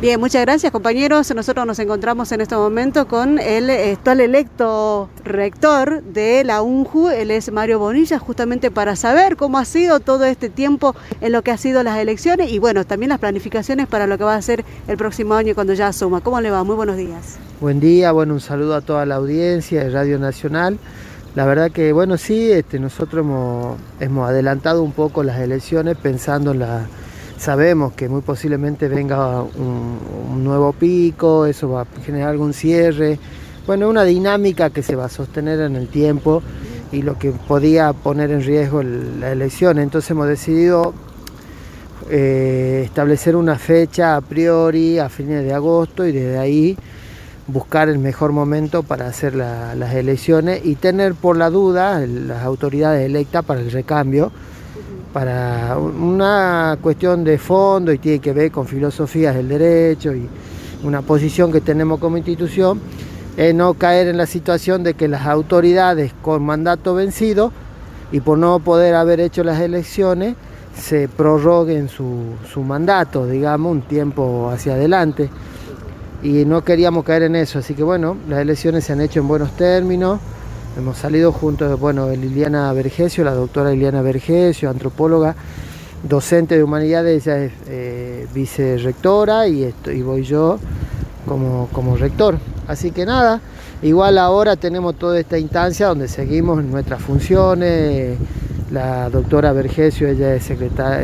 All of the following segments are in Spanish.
Bien, muchas gracias, compañeros. Nosotros nos encontramos en este momento con el actual electo rector de la UNJU, él es Mario Bonilla, justamente para saber cómo ha sido todo este tiempo en lo que ha sido las elecciones y bueno, también las planificaciones para lo que va a ser el próximo año cuando ya asuma. ¿Cómo le va? Muy buenos días. Buen día, bueno, un saludo a toda la audiencia de Radio Nacional. La verdad que, bueno, sí, nosotros hemos adelantado un poco las elecciones pensando en Sabemos que muy posiblemente venga un nuevo pico, eso va a generar algún cierre. Bueno, una dinámica que se va a sostener en el tiempo y lo que podía poner en riesgo la elección. Entonces hemos decidido establecer una fecha a priori a fines de agosto y desde ahí buscar el mejor momento para hacer las elecciones y tener por la duda las autoridades electas para el recambio, para una cuestión de fondo y tiene que ver con filosofías del derecho y una posición que tenemos como institución, es no caer en la situación de que las autoridades con mandato vencido y por no poder haber hecho las elecciones se prorroguen su mandato, digamos, un tiempo hacia adelante. Y no queríamos caer en eso, así que bueno, las elecciones se han hecho en buenos términos. Hemos salido juntos, bueno, Liliana Vergesio, la doctora Liliana Vergesio, antropóloga, docente de humanidades, ella es vicerrectora y voy yo como rector. Así que nada, igual ahora tenemos toda esta instancia donde seguimos en nuestras funciones. La doctora Vergesio, ella es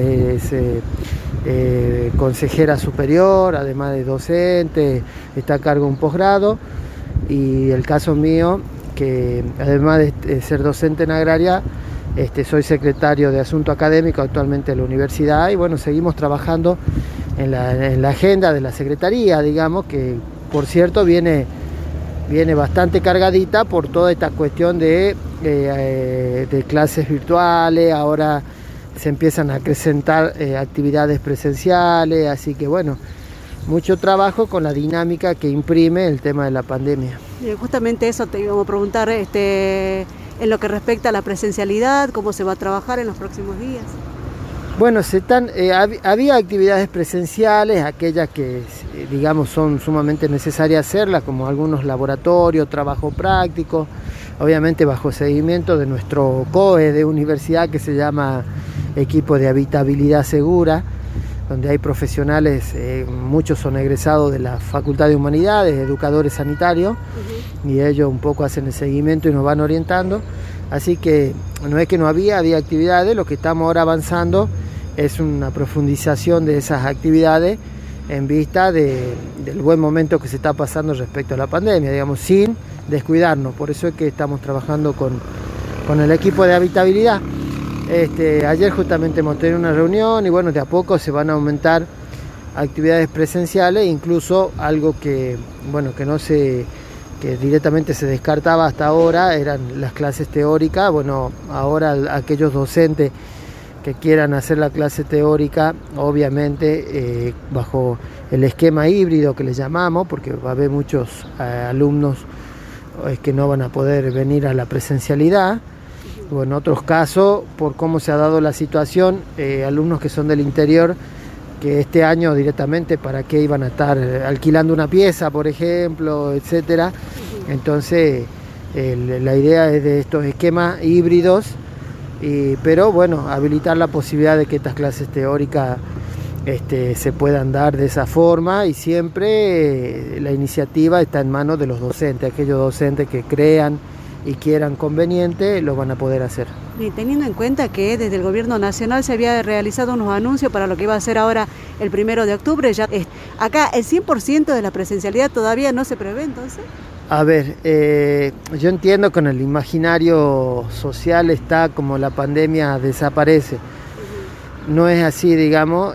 consejera superior, además de docente, está a cargo de un posgrado. Y el caso mío, que además de ser docente en agraria, soy secretario de Asunto Académico actualmente en la universidad y bueno, seguimos trabajando en la agenda de la secretaría, digamos, que por cierto viene bastante cargadita por toda esta cuestión de clases virtuales, ahora se empiezan a acrecentar actividades presenciales, así que bueno, mucho trabajo con la dinámica que imprime el tema de la pandemia. Justamente eso te íbamos a preguntar, en lo que respecta a la presencialidad, cómo se va a trabajar en los próximos días. Bueno, había actividades presenciales, aquellas que digamos son sumamente necesarias hacerlas, como algunos laboratorios, trabajo práctico, obviamente bajo seguimiento de nuestro COE de universidad que se llama Equipo de Habitabilidad Segura, donde hay profesionales, muchos son egresados de la Facultad de Humanidades, educadores sanitarios, y ellos un poco hacen el seguimiento y nos van orientando. Así que no es que no había actividades, lo que estamos ahora avanzando es una profundización de esas actividades en vista del buen momento que se está pasando respecto a la pandemia, digamos, sin descuidarnos. Por eso es que estamos trabajando con el equipo de habitabilidad. Ayer justamente hemos tenido una reunión y bueno, de a poco se van a aumentar actividades presenciales, incluso algo que directamente se descartaba hasta ahora eran las clases teóricas. Bueno, ahora aquellos docentes que quieran hacer la clase teórica, obviamente bajo el esquema híbrido que le llamamos, porque va a haber muchos alumnos que no van a poder venir a la presencialidad. O en otros casos, por cómo se ha dado la situación, alumnos que son del interior, que este año directamente para qué iban a estar alquilando una pieza, por ejemplo, etcétera. Entonces, la idea es de estos esquemas híbridos, pero bueno, habilitar la posibilidad de que estas clases teóricas se puedan dar de esa forma y siempre la iniciativa está en manos de los docentes, aquellos docentes que crean y quieran conveniente, lo van a poder hacer. Y teniendo en cuenta que desde el gobierno nacional se había realizado unos anuncios para lo que iba a ser ahora el 1 de octubre, ya acá el 100% de la presencialidad todavía no se prevé, entonces. A ver, yo entiendo que en el imaginario social está como la pandemia desaparece. No es así, digamos,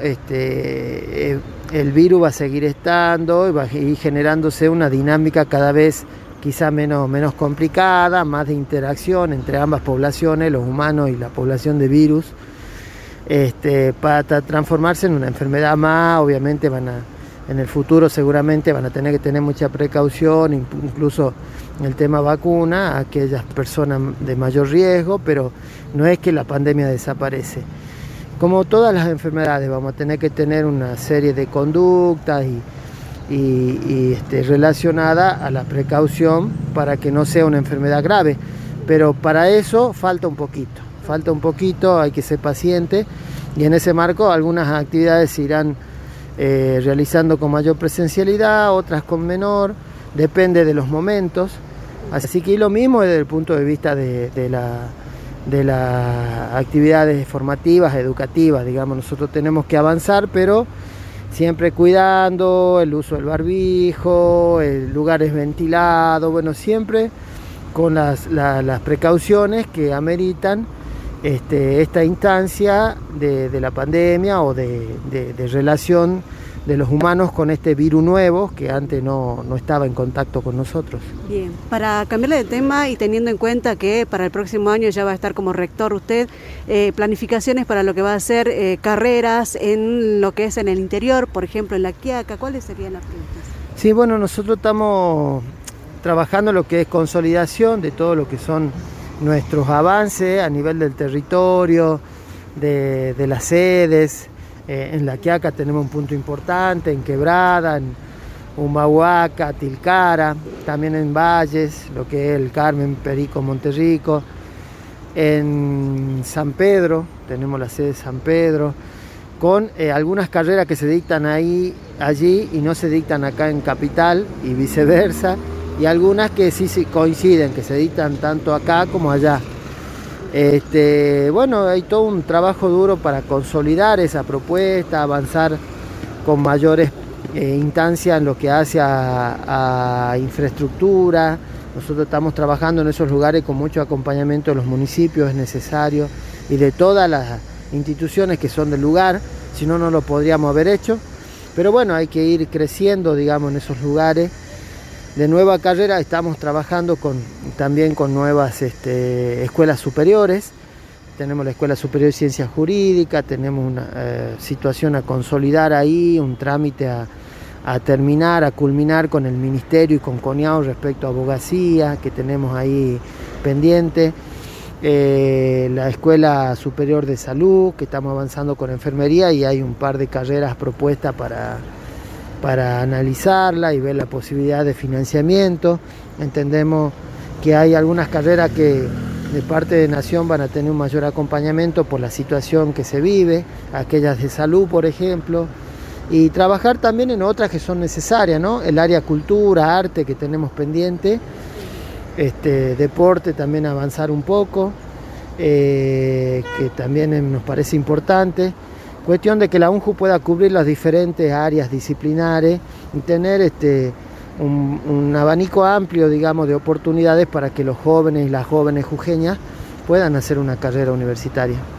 el virus va a seguir estando y va a ir generándose una dinámica cada vez quizá menos complicada, más de interacción entre ambas poblaciones, los humanos y la población de virus, para transformarse en una enfermedad más. Obviamente en el futuro seguramente van a tener que tener mucha precaución, incluso en el tema vacuna, aquellas personas de mayor riesgo, pero no es que la pandemia desaparece. Como todas las enfermedades, vamos a tener que tener una serie de conductas relacionada a la precaución para que no sea una enfermedad grave. Pero para eso falta un poquito, hay que ser paciente, y en ese marco algunas actividades se irán realizando con mayor presencialidad, otras con menor, depende de los momentos. Así que lo mismo desde el punto de vista de las actividades formativas, educativas, digamos, nosotros tenemos que avanzar, pero siempre cuidando el uso del barbijo, lugares ventilados, bueno, siempre con las precauciones que ameritan esta instancia de la pandemia o de relación de los humanos con este virus nuevo que antes no estaba en contacto con nosotros. Bien, para cambiarle de tema y teniendo en cuenta que para el próximo año ya va a estar como rector usted, planificaciones para lo que va a ser carreras en lo que es en el interior, por ejemplo en La Quiaca, ¿cuáles serían las preguntas? Sí, bueno, nosotros estamos trabajando lo que es consolidación de todo lo que son nuestros avances a nivel del territorio, de las sedes. En La Quiaca tenemos un punto importante, en Quebrada, en Humahuaca, Tilcara, también en Valles, lo que es el Carmen, Perico, Monterrico. En San Pedro, tenemos la sede de San Pedro, con algunas carreras que se dictan allí y no se dictan acá en Capital y viceversa, y algunas que sí coinciden, que se dictan tanto acá como allá. Bueno, hay todo un trabajo duro para consolidar esa propuesta, avanzar con mayores instancias en lo que hace a infraestructura. Nosotros estamos trabajando en esos lugares con mucho acompañamiento de los municipios, es necesario, y de todas las instituciones que son del lugar, si no, no lo podríamos haber hecho. Pero bueno, hay que ir creciendo, digamos, en esos lugares. De nueva carrera estamos trabajando también con nuevas escuelas superiores. Tenemos la Escuela Superior de Ciencias Jurídicas, tenemos una situación a consolidar ahí, un trámite a terminar, a culminar con el Ministerio y con CONIAU respecto a abogacía, que tenemos ahí pendiente. La Escuela Superior de Salud, que estamos avanzando con enfermería, y hay un par de carreras propuestas para analizarla y ver la posibilidad de financiamiento. Entendemos que hay algunas carreras que de parte de Nación van a tener un mayor acompañamiento por la situación que se vive, aquellas de salud, por ejemplo, y trabajar también en otras que son necesarias, ¿no? El área cultura, arte que tenemos pendiente, deporte también avanzar un poco, que también nos parece importante. Cuestión de que la UNJU pueda cubrir las diferentes áreas disciplinares y tener un abanico amplio, digamos, de oportunidades para que los jóvenes y las jóvenes jujeñas puedan hacer una carrera universitaria.